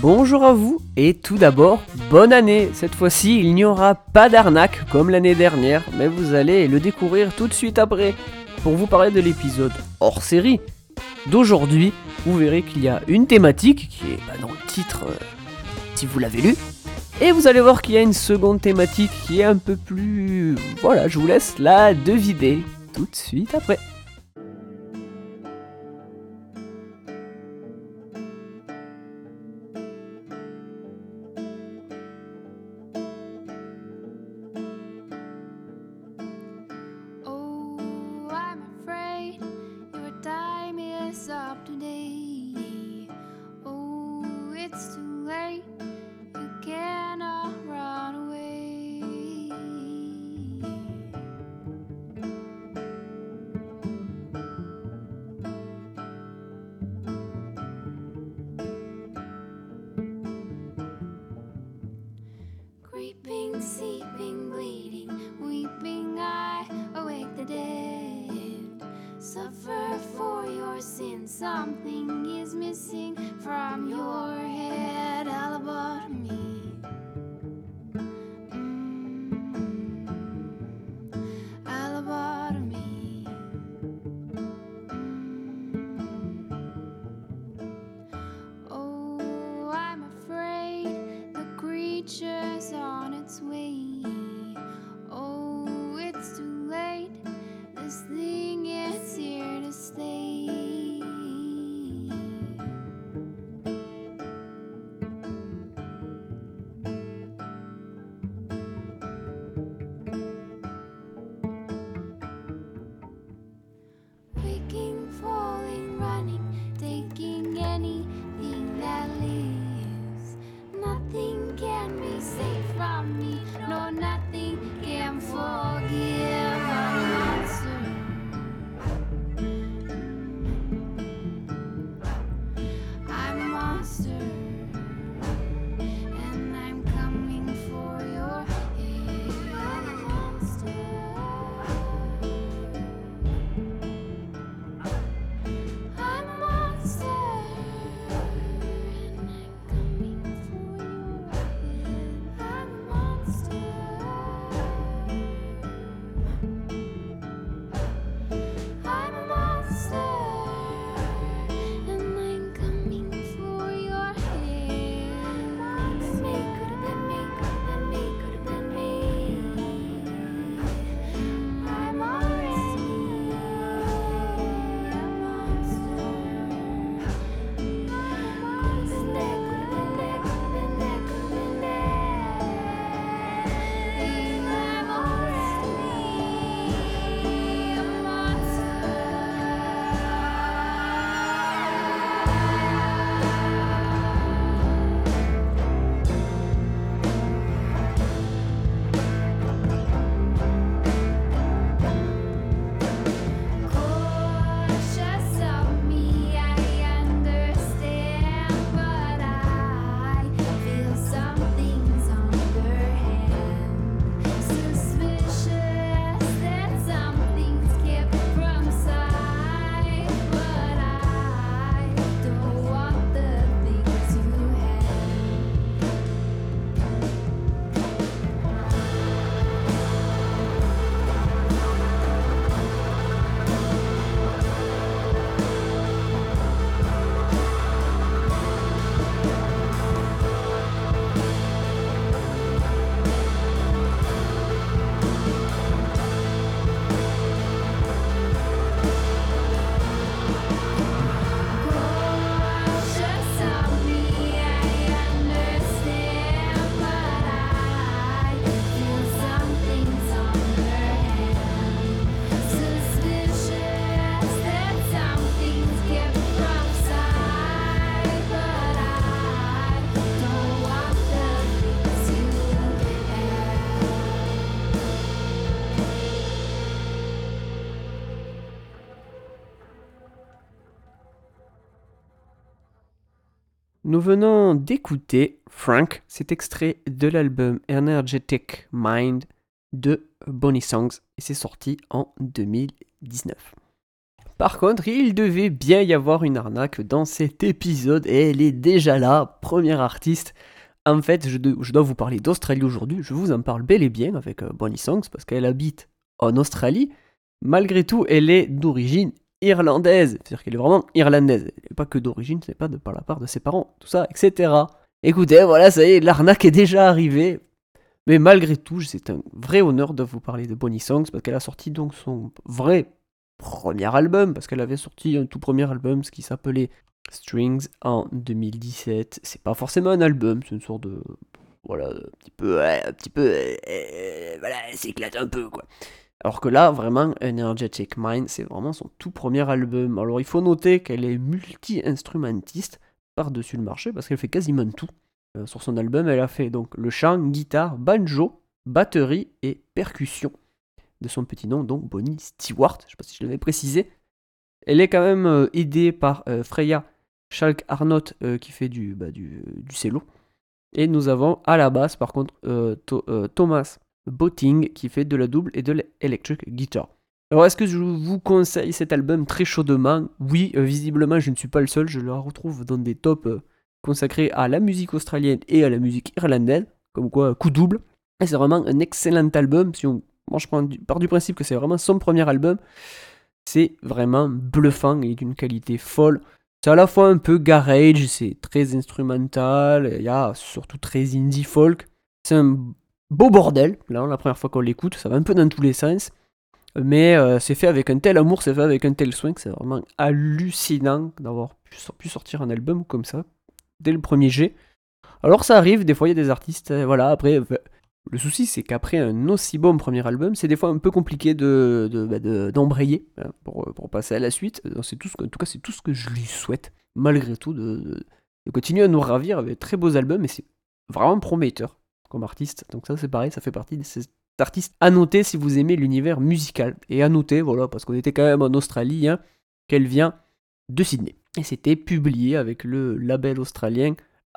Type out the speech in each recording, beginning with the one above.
bonjour à vous et tout d'abord, bonne année. Cette fois-ci, il n'y aura pas d'arnaque comme l'année dernière, mais vous allez le découvrir tout de suite après pour vous parler de l'épisode hors série d'aujourd'hui. Vous verrez qu'il y a une thématique qui est dans le titre si vous l'avez lu, et vous allez voir qu'il y a une seconde thématique qui est un peu plus... Voilà, je vous laisse la deviner tout de suite après. Creeping, seeping, bleeding, weeping, I awake the dead. Suffer for your sins, something is missing from your head. All about me. All about me. Oh, I'm afraid the creature's on its way. Oh, it's too late. This thing is here to stay. Waking, falling, running, taking anything that lives. Nothing can be safe from me. No, nothing can forgive a monster. I'm a monster, and I'm coming for your head. I'm a monster. I'm a monster, and I'm coming for your head. I'm a monster. I'm a monster, and I'm coming for your head. Could've been me, could've been me, could've been me, could've been me. I'm already a monster. Could've been there, could've been there, could've been there, could've been there. I'm already a monster. Cautious of me, I understand, but I feel something's underhand. Suspicious that something's kept from sight, but I don't want the things you have. Cautious of me, I understand, but I feel something's underhand. Suspicious that something's kept from sight, but I don't want the things you have. Nous venons d'écouter Frank, cet extrait de l'album Energetic Mind de Bonnie Songs, et c'est sorti en 2019. Par contre, il devait bien y avoir une arnaque dans cet épisode et elle est déjà là, première artiste. En fait, je dois vous parler d'Australie aujourd'hui, je vous en parle bel et bien avec Bonnie Songs parce qu'elle habite en Australie. Malgré tout, elle est d'origine irlandaise, c'est-à-dire qu'elle est vraiment irlandaise. Elle n'est pas que d'origine, c'est pas de par la part de ses parents, tout ça, etc. Écoutez, voilà, ça y est, l'arnaque est déjà arrivée. Mais malgré tout, c'est un vrai honneur de vous parler de Bonnie Songs parce qu'elle a sorti donc son vrai premier album, parce qu'elle avait sorti un tout premier album, ce qui s'appelait Strings en 2017. C'est pas forcément un album, c'est une sorte de... Voilà, un petit peu... voilà, elle s'éclate un peu, quoi. Alors que là, vraiment, Energetic Mind, c'est vraiment son tout premier album. Alors il faut noter qu'elle est multi-instrumentiste par-dessus le marché, parce qu'elle fait quasiment tout. Sur son album, elle a fait donc le chant, guitare, banjo, batterie et percussion. De son petit nom, donc Bonnie Stewart, je sais pas si je l'avais précisé. Elle est quand même aidée par Freya Schalk-Arnott qui fait du cello. Et nous avons à la basse, par contre, Thomas Botting qui fait de la double et de l'electric guitar. Alors, est-ce que je vous conseille cet album très chaudement? Oui, visiblement, je ne suis pas le seul. Je le retrouve dans des tops consacrés à la musique australienne et à la musique irlandaise. Comme quoi, coup double. Et c'est vraiment un excellent album. Moi, je pars du principe que c'est vraiment son premier album. C'est vraiment bluffant et d'une qualité folle. C'est à la fois un peu garage, c'est très instrumental, il y a surtout très indie folk. C'est un beau bordel, là, la première fois qu'on l'écoute, ça va un peu dans tous les sens. Mais c'est fait avec un tel amour, c'est fait avec un tel soin que c'est vraiment hallucinant d'avoir pu sortir un album comme ça, dès le premier jet. Alors ça arrive, des fois il y a des artistes, voilà, après... Le souci, c'est qu'après un aussi bon premier album, c'est des fois un peu compliqué d'embrayer hein, pour passer à la suite. C'est tout en tout cas, c'est tout ce que je lui souhaite, malgré tout, de continuer à nous ravir avec très beaux albums. Et c'est vraiment prometteur comme artiste. Donc ça, c'est pareil, ça fait partie de ces artistes à noter si vous aimez l'univers musical. Et à noter, voilà, parce qu'on était quand même en Australie, hein, qu'elle vient de Sydney. Et c'était publié avec le label australien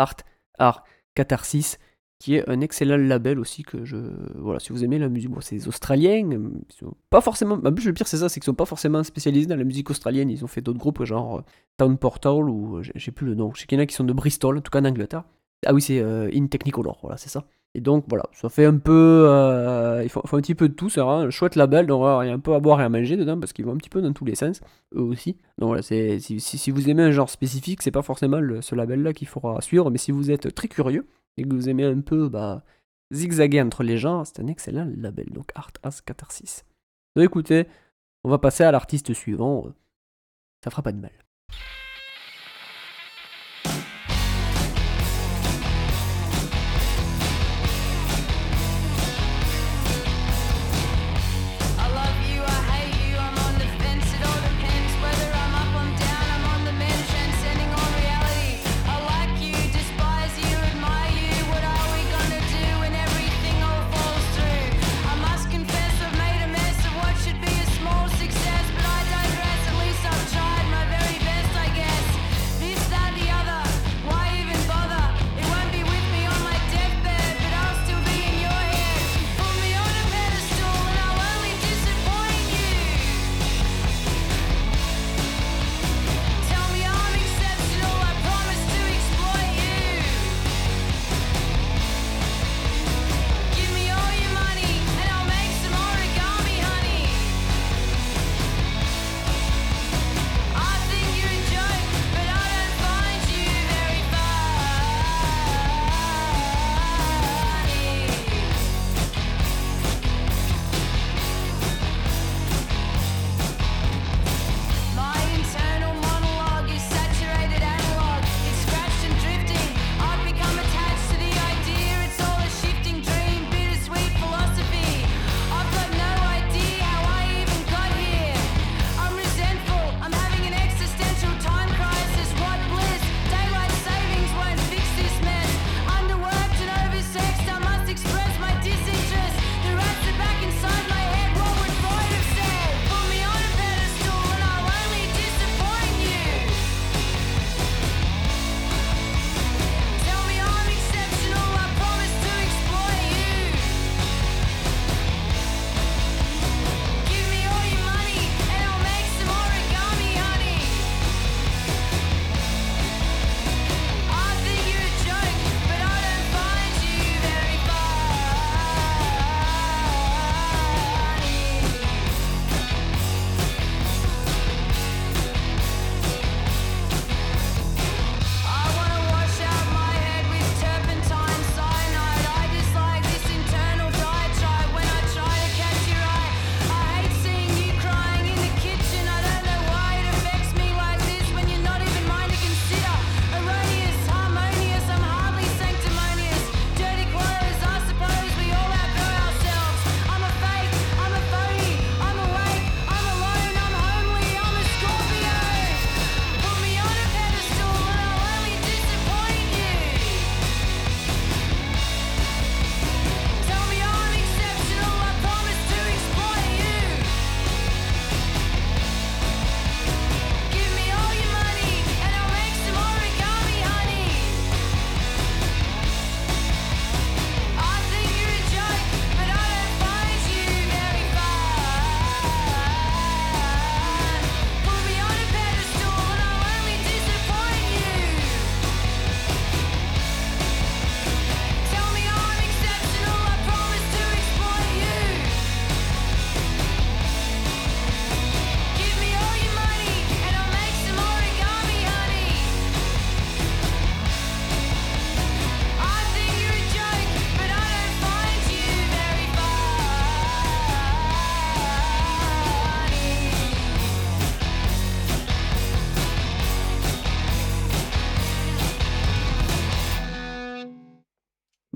Art Catharsis, qui est un excellent label aussi voilà, si vous aimez la musique, bon, c'est des Australiens, ils sont pas forcément, en plus le pire c'est ça, c'est qu'ils sont pas forcément spécialisés dans la musique australienne, ils ont fait d'autres groupes genre Town Portal ou j'ai plus le nom, je sais qu'il y en a qui sont de Bristol, en tout cas en Angleterre. Ah oui, c'est In Technicolor, voilà, c'est ça. Et donc voilà, ça fait un peu, il faut un petit peu de tout, c'est vraiment un chouette label, donc voilà, il y a un peu à boire et à manger dedans, parce qu'ils vont un petit peu dans tous les sens, eux aussi. Donc voilà, si vous aimez un genre spécifique, c'est pas forcément ce label-là qu'il faudra suivre, mais si vous êtes très curieux, et que vous aimez un peu zigzaguer entre les genres, c'est un excellent label, donc Art as Catharsis. Donc écoutez, on va passer à l'artiste suivant, ça fera pas de mal.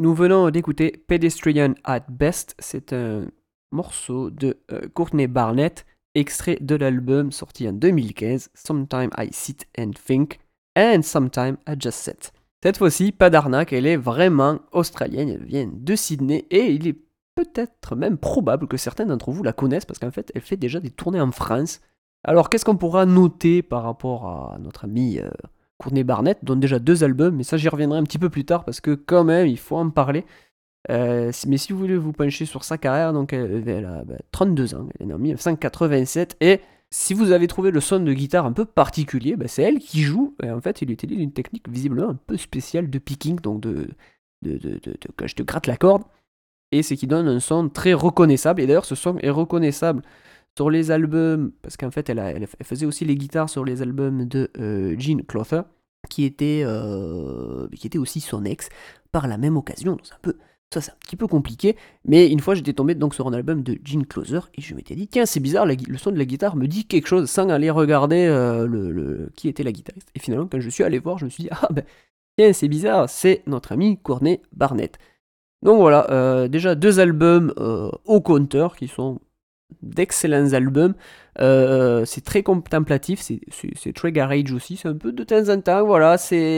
Nous venons d'écouter Pedestrian at Best, c'est un morceau de Courtney Barnett, extrait de l'album sorti en 2015, Sometime I Sit and Think, and Sometime I Just Sit. Cette fois-ci, pas d'arnaque, elle est vraiment australienne, elle vient de Sydney, et il est peut-être même probable que certains d'entre vous la connaissent, parce qu'en fait, elle fait déjà des tournées en France. Alors, qu'est-ce qu'on pourra noter par rapport à notre amie Courtney Barnett, donne déjà 2 albums, mais ça j'y reviendrai un petit peu plus tard, parce que quand même, il faut en parler. Mais si vous voulez vous pencher sur sa carrière, donc elle a 32 ans, elle est née en 1987, et si vous avez trouvé le son de guitare un peu particulier, c'est elle qui joue, et en fait il utilise une technique visiblement un peu spéciale de picking, donc de quand je te gratte la corde, et c'est qui donne un son très reconnaissable, et d'ailleurs ce son est reconnaissable sur les albums, parce qu'en fait elle faisait aussi les guitares sur les albums de Gene Clother, qui était aussi son ex, par la même occasion, donc c'est un petit peu compliqué, mais une fois j'étais tombé donc sur un album de Gene Closer et je m'étais dit tiens c'est bizarre, le son de la guitare me dit quelque chose sans aller regarder qui était la guitariste. Et finalement quand je suis allé voir je me suis dit tiens c'est bizarre, c'est notre amie Courtney Barnett. Donc voilà, déjà 2 albums au compteur qui sont d'excellents albums, c'est très contemplatif, c'est très garage aussi, c'est un peu de temps en temps, voilà,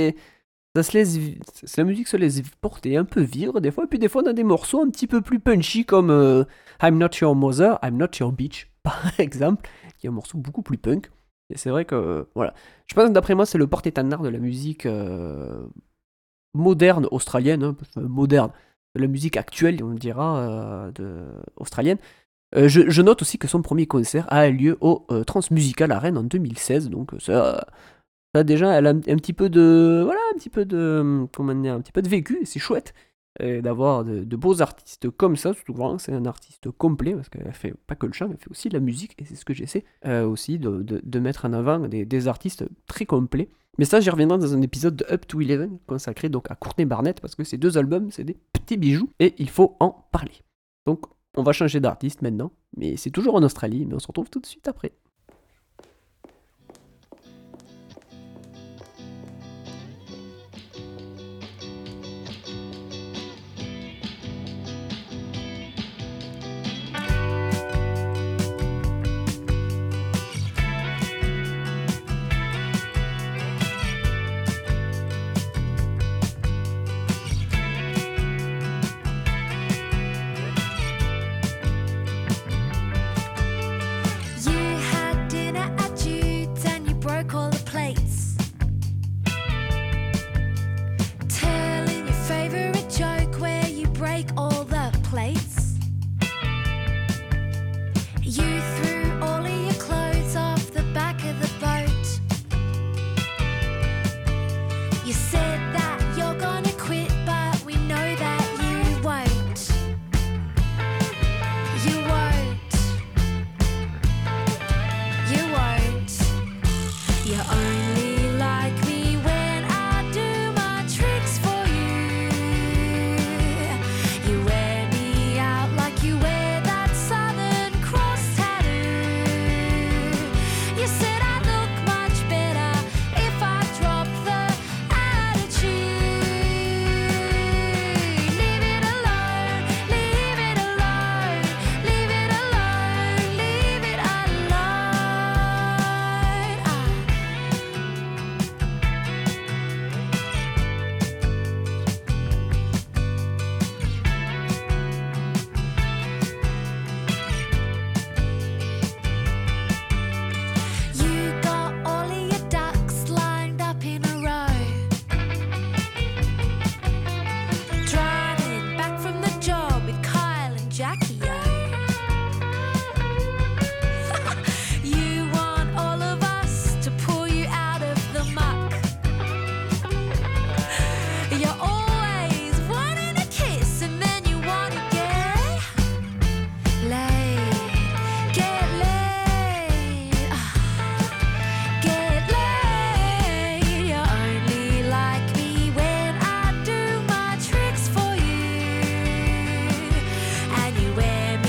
la musique se laisse porter, un peu vivre des fois, et puis des fois on a des morceaux un petit peu plus punchy comme I'm Not Your Mother, I'm Not Your Bitch, par exemple, qui est un morceau beaucoup plus punk. Et c'est vrai que, voilà, je pense que d'après moi c'est le porte-étendard de la musique moderne australienne, moderne, de la musique actuelle, on dira, australienne. Je note aussi que son premier concert a eu lieu au Transmusical à Rennes en 2016, donc ça déjà, elle a un petit peu de, un petit peu de vécu, et c'est chouette d'avoir de beaux artistes comme ça, surtout que c'est un artiste complet, parce qu'elle fait pas que le chant, elle fait aussi de la musique, et c'est ce que j'essaie aussi de mettre en avant, des artistes très complets. Mais ça, j'y reviendrai dans un épisode de Up to 11, consacré donc à Courtney Barnett, parce que ces 2 albums, c'est des petits bijoux, et il faut en parler. Donc, on va changer d'artiste maintenant, mais c'est toujours en Australie, mais on se retrouve tout de suite après. Wear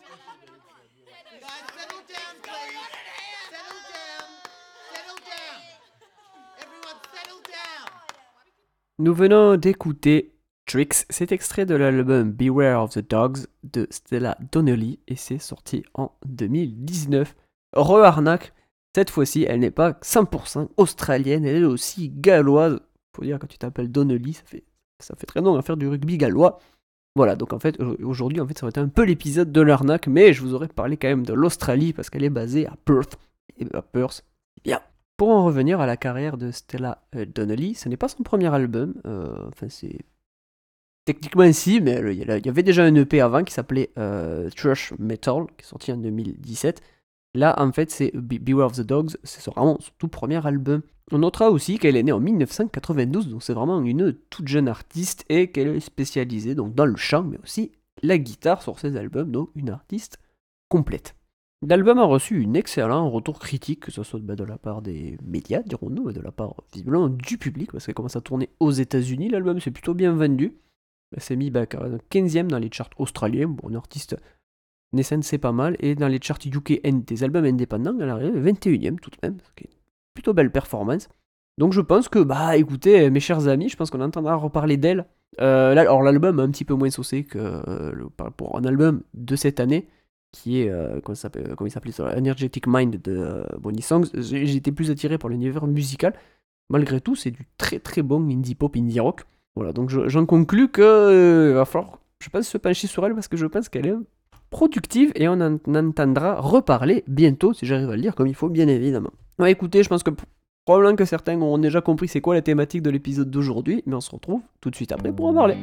Guys, settle down, please. Settle down. Settle down. Everyone, settle down. Nous venons d'écouter Tricks, c'est extrait de l'album Beware of the Dogs de Stella Donnelly et c'est sorti en 2019. Re-arnaque, cette fois-ci elle n'est pas 100% australienne, elle est aussi galloise. Faut dire quand tu t'appelles Donnelly, ça fait très long à faire du rugby gallois. Voilà, donc en fait aujourd'hui en fait ça va être un peu l'épisode de l'arnaque, mais je vous aurais parlé quand même de l'Australie parce qu'elle est basée à Perth. Et à Perth, c'est bien. Pour en revenir à la carrière de Stella Donnelly, ce n'est pas son premier album, enfin c'est... Techniquement si, mais il y avait déjà un EP avant qui s'appelait Thrash Metal, qui est sorti en 2017. Là, en fait, c'est Beware of the Dogs, c'est vraiment son tout premier album. On notera aussi qu'elle est née en 1992, donc c'est vraiment une toute jeune artiste et qu'elle est spécialisée donc, dans le chant, mais aussi la guitare sur ses albums, donc une artiste complète. L'album a reçu un excellent retour critique, que ce soit de la part des médias, dirons-nous, mais de la part visiblement du public, parce qu'elle commence à tourner aux États-Unis. L'album s'est plutôt bien vendu. Elle s'est mis 15e dans les charts australiens. Bon, une artiste naissante, c'est pas mal. Et dans les charts UK des albums indépendants, elle arrive 21e tout de même, ce qui est une plutôt belle performance. Donc je pense que, écoutez, mes chers amis, je pense qu'on entendra reparler d'elle. Alors l'album est un petit peu moins saucé que pour un album de cette année, qui est, comment il s'appelait ça, Energetic Mind de Bonnie Songs. J'ai été plus attiré par l'univers musical. Malgré tout, c'est du très très bon indie pop, indie rock. Voilà, donc j'en conclus que va falloir, je pense, se pencher sur elle parce que je pense qu'elle est productive et on en entendra reparler bientôt si j'arrive à le dire comme il faut, bien évidemment. Ouais, écoutez, je pense que probablement que certains auront déjà compris c'est quoi la thématique de l'épisode d'aujourd'hui, mais on se retrouve tout de suite après pour en parler.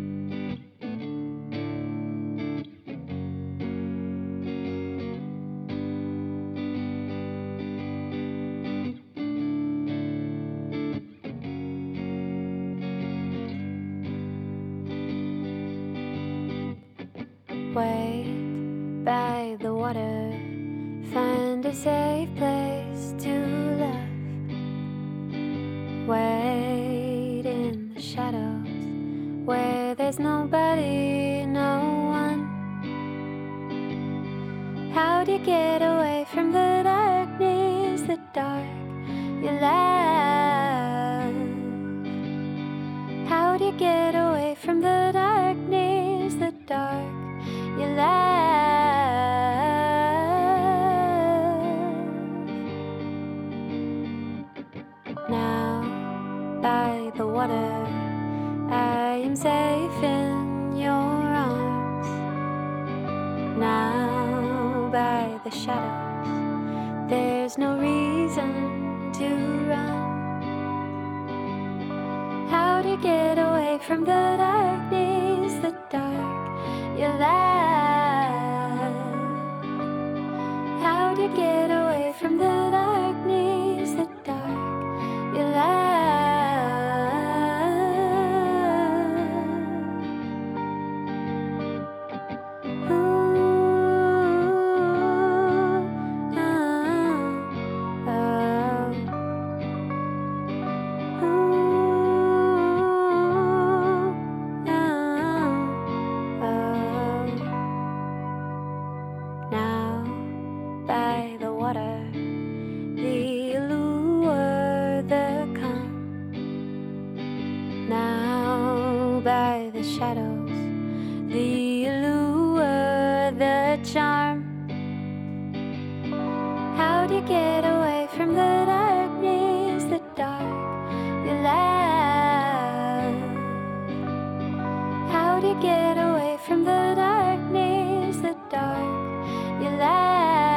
Wait by the water, find a safe place to love. Wait in the shadows, where there's nobody, no one. How do you get away from the darkness, the dark you love? How do you get away from the darkness, the dark you love? Now by the water, I am safe in your arms. Now by the shadows, there's no reason to run. How to get away from the darkness, the dark you love? How to get away from the darkness, the dark you love? Now by the water, the allure, the calm. Now by the shadows, the allure, the charm. How do you get away from the darkness, the dark you love? How do you get away from the darkness, the dark you love?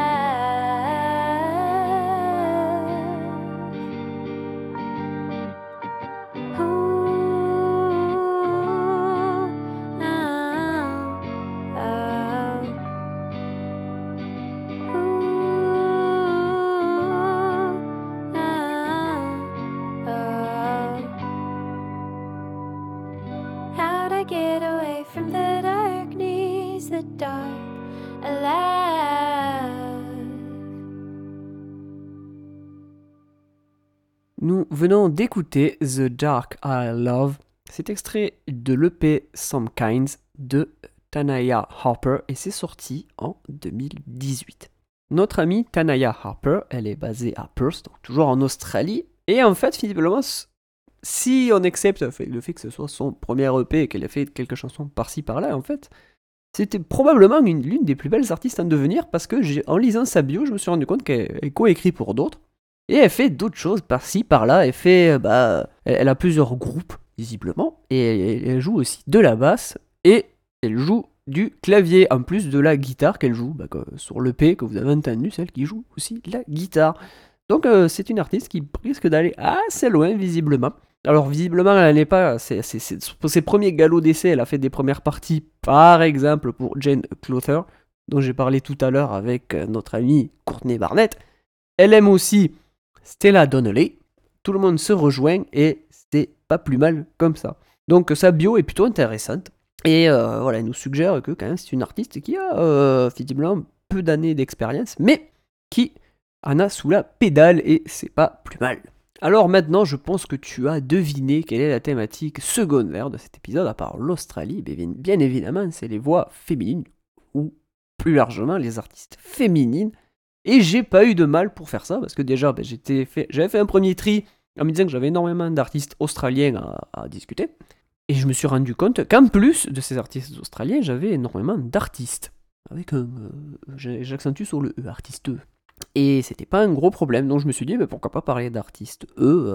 How'd I get away from the darkness, the dark alive? Nous venons d'écouter The Dark I Love. C'est extrait de l'EP Some Kinds de Tanaya Harper et c'est sorti en 2018. Notre amie Tanaya Harper, elle est basée à Perth, donc toujours en Australie, et en fait, visiblement, si on accepte le fait que ce soit son premier EP et qu'elle a fait quelques chansons par-ci par-là, en fait, c'était probablement l'une des plus belles artistes en devenir parce que en lisant sa bio, je me suis rendu compte qu'elle coécrit pour d'autres. Et elle fait d'autres choses par-ci, par-là. Elle a plusieurs groupes, visiblement. Et elle joue aussi de la basse. Et elle joue du clavier, en plus de la guitare qu'elle joue. Sur l'EP que vous avez entendu, celle qui joue aussi la guitare. Donc c'est une artiste qui risque d'aller assez loin, visiblement. Alors visiblement, elle n'est pas... pour ses premiers galops d'essai, elle a fait des premières parties, par exemple pour Jane Clother, dont j'ai parlé tout à l'heure avec notre amie Courtney Barnett. Elle aime aussi Stella Donnelly. Tout le monde se rejoint et c'est pas plus mal comme ça. Donc sa bio est plutôt intéressante. Et voilà, elle nous suggère que quand même c'est une artiste qui a visiblement peu d'années d'expérience, mais qui en a sous la pédale et c'est pas plus mal. Alors maintenant, je pense que tu as deviné quelle est la thématique secondaire de cet épisode, à part l'Australie. Bien évidemment, c'est les voix féminines, ou plus largement les artistes féminines. Et j'ai pas eu de mal pour faire ça, parce que déjà, j'avais fait un premier tri en me disant que j'avais énormément d'artistes australiens à discuter. Et je me suis rendu compte qu'en plus de ces artistes australiens, j'avais énormément d'artistes. J'accentue sur le E, artiste E. Et c'était pas un gros problème, donc je me suis dit, pourquoi pas parler d'artistes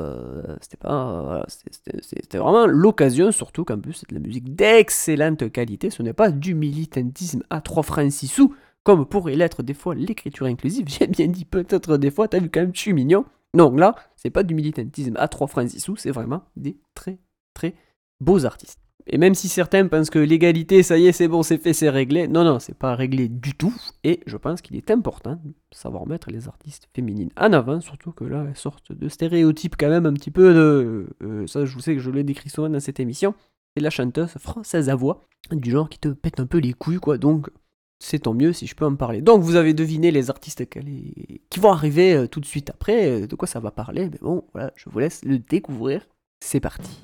c'était vraiment l'occasion, surtout qu'en plus c'est de la musique d'excellente qualité, ce n'est pas du militantisme à 3 francs 6 sous, comme pourrait l'être des fois l'écriture inclusive, j'ai bien dit peut-être des fois, t'as vu quand même, je suis mignon. Non, là, c'est pas du militantisme à 3 francs 6 sous, c'est vraiment des très très beaux artistes. Et même si certains pensent que l'égalité, ça y est, c'est bon, c'est fait, c'est réglé, non, c'est pas réglé du tout. Et je pense qu'il est important de savoir mettre les artistes féminines en avant, surtout que là, elles sortent de stéréotypes quand même un petit peu de... ça, je sais que je l'ai décrit souvent dans cette émission. C'est la chanteuse française à voix, du genre qui te pète un peu les couilles, quoi. Donc, c'est tant mieux si je peux en parler. Donc, vous avez deviné les artistes qui vont arriver tout de suite après, de quoi ça va parler. Mais bon, voilà, je vous laisse le découvrir. C'est parti.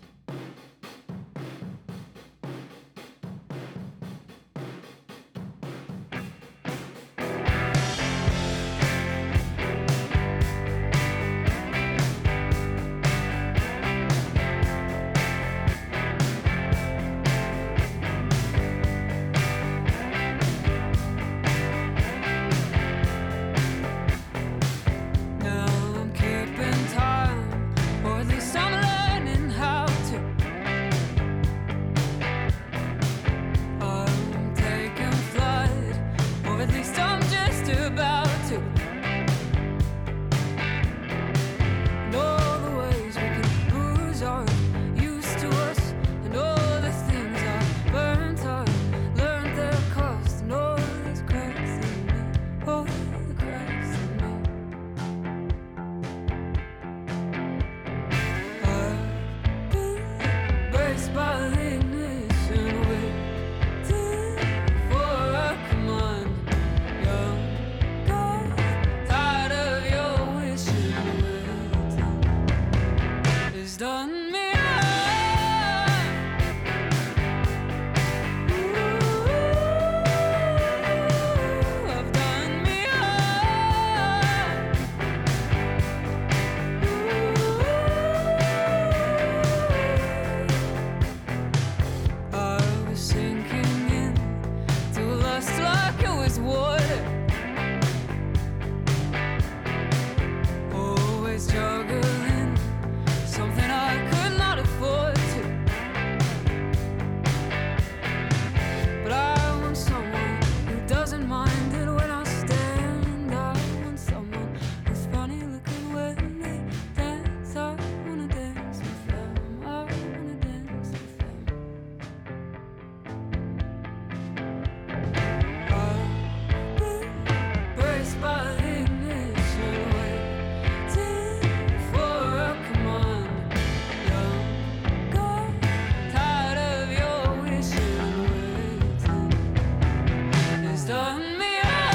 Done me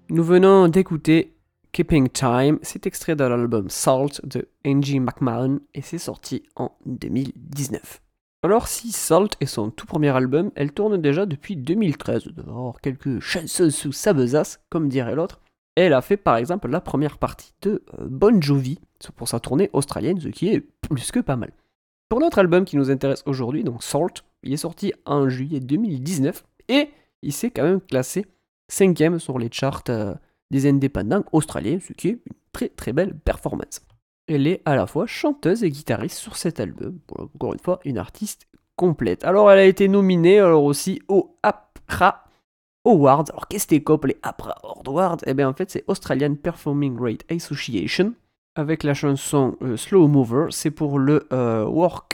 nous venons d'écouter Keeping Time, c'est extrait de l'album Salt de Angie McMahon et c'est sorti en 2019. Alors si Salt est son tout premier album, elle tourne déjà depuis 2013, elle doit avoir quelques chansons sous sa besace, comme dirait l'autre. Elle a fait par exemple la première partie de Bon Jovi pour sa tournée australienne, ce qui est plus que pas mal. Pour notre album qui nous intéresse aujourd'hui, donc Salt, il est sorti en juillet 2019 et il s'est quand même classé 5e sur les charts des indépendants australiens, ce qui est une très très belle performance. Elle est à la fois chanteuse et guitariste sur cet album, encore une fois une artiste complète. Alors elle a été nominée alors aussi aux APRA Awards. Alors qu'est-ce que c'est les APRA Awards? Eh bien en fait c'est Australian Performing Rate Association, avec la chanson Slow Mover, c'est pour le Rock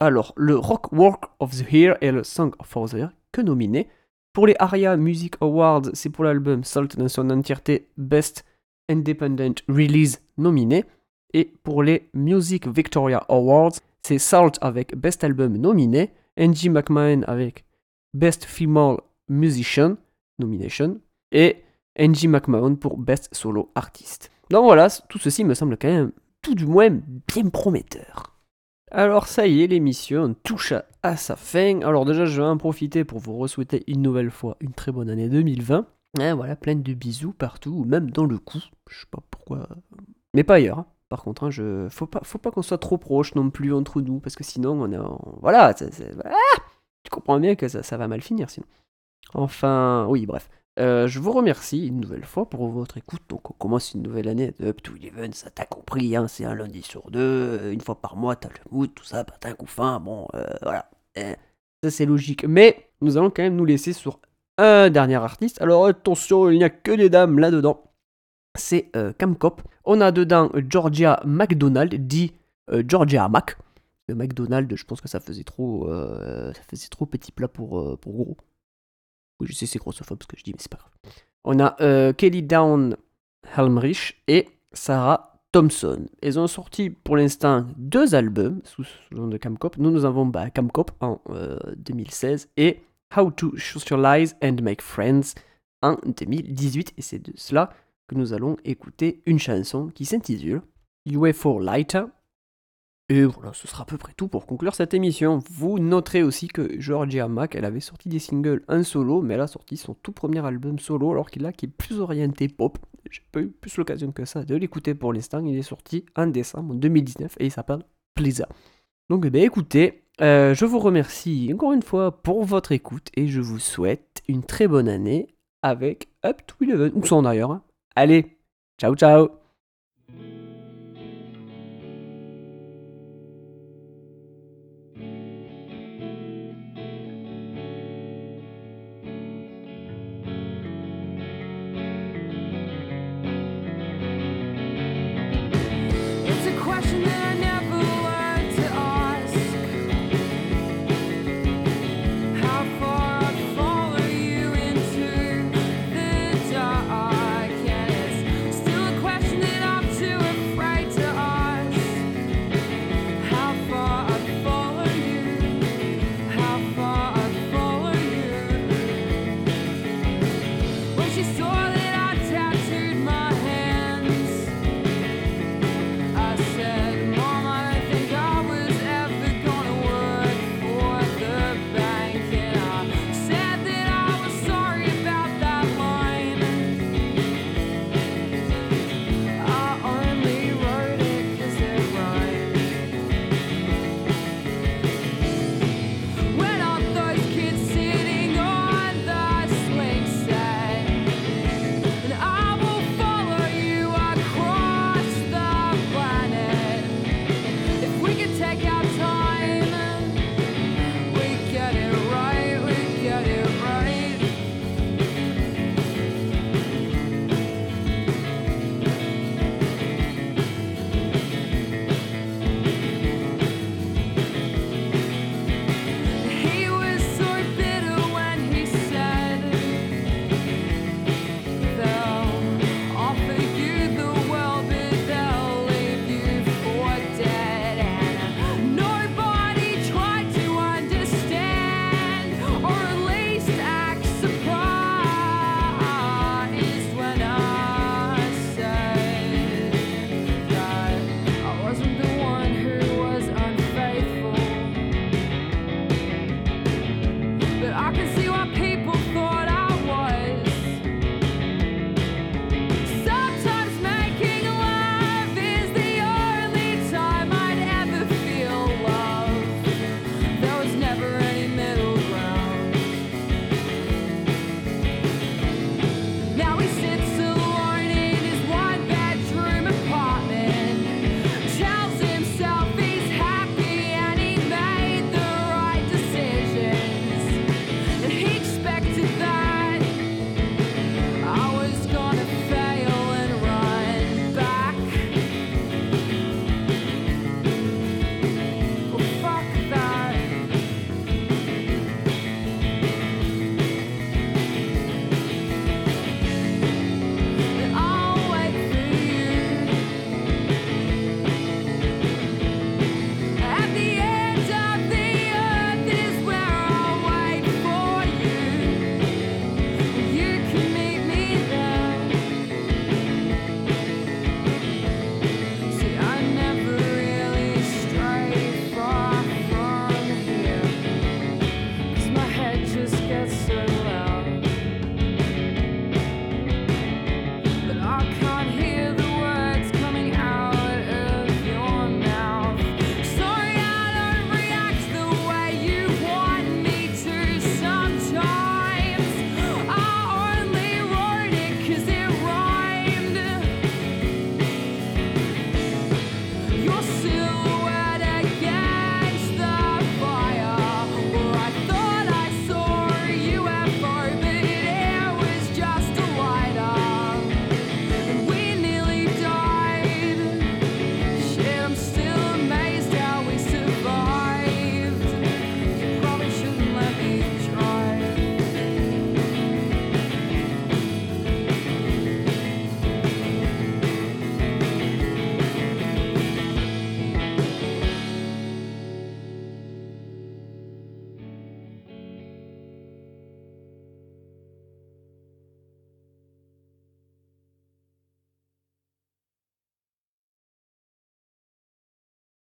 Work of the Year et le Song of the Year que nominé. Pour les ARIA Music Awards, c'est pour l'album Salt dans son entièreté Best Independent Release nominé. Et pour les Music Victoria Awards, c'est Salt avec Best Album nominé, Angie McMahon avec Best Female Musician nomination, et Angie McMahon pour Best Solo Artist. Donc voilà, tout ceci me semble quand même tout du moins bien prometteur. Alors ça y est, l'émission touche à sa fin. Alors déjà, je vais en profiter pour vous souhaiter une nouvelle fois une très bonne année 2020. Et voilà, plein de bisous partout, même dans le cou. Je sais pas pourquoi, mais pas ailleurs. Par contre, faut pas qu'on soit trop proche non plus entre nous, parce que sinon on est voilà, tu comprends bien que ça va mal finir sinon. Enfin, oui, bref. Je vous remercie une nouvelle fois pour votre écoute. Donc on commence une nouvelle année de Up to Eleven, ça t'as compris, hein, c'est un lundi sur deux, une fois par mois t'as le mood, tout ça, patin coup fin, bon, voilà. Ça c'est logique. Mais nous allons quand même nous laisser sur un dernier artiste. Alors attention, il n'y a que des dames là-dedans. C'est Camcop. On a dedans Georgia McDonald, dit Georgia Mac. Le McDonald, je pense que ça faisait trop petit plat pour gros. Oui, je sais c'est grossophobe ce que je dis, mais c'est pas grave. On a Kelly Down Helmrich et Sarah Thompson. Ils ont sorti pour l'instant 2 albums sous le nom de Camcop. Nous avons Camcop en 2016 et How to Socialize and Make Friends en 2018. Et c'est de cela que nous allons écouter une chanson qui s'intitule UFO Lighter. Et voilà, ce sera à peu près tout pour conclure cette émission. Vous noterez aussi que Georgia Mac, elle avait sorti des singles en solo, mais elle a sorti son tout premier album solo, alors qu'il est plus orienté pop. J'ai pas eu plus l'occasion que ça de l'écouter pour l'instant. Il est sorti en décembre 2019 et il s'appelle Pleasure. Donc écoutez, je vous remercie encore une fois pour votre écoute et je vous souhaite une très bonne année avec Up to Eleven, ou sans d'ailleurs. Allez, ciao ciao.